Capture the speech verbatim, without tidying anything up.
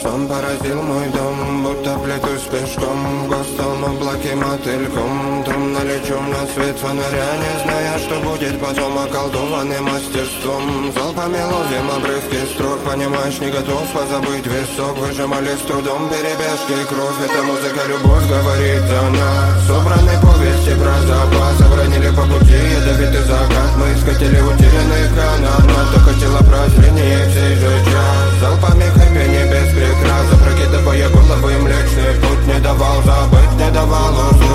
сон поразил мой дом, будто плетусь пешком в густом облаке мотыльком. Томно лечу на свет фонаря, не зная, что будет потом, околдованным мастерством. Залпами ловим обрывки строк, понимаешь, не готов позабыть висок. Выжимали с трудом перебежки кровь, эта музыка любовь говорит о нас. Собраны повести про запас, обронили по пути ядовитый закат. Мы искатели утерянных канат, только тело прозрение всей же час. Залпами хэппи не без прикрас, опрокидывая головы млечный путь. Не давал забыть, не давал уснуть.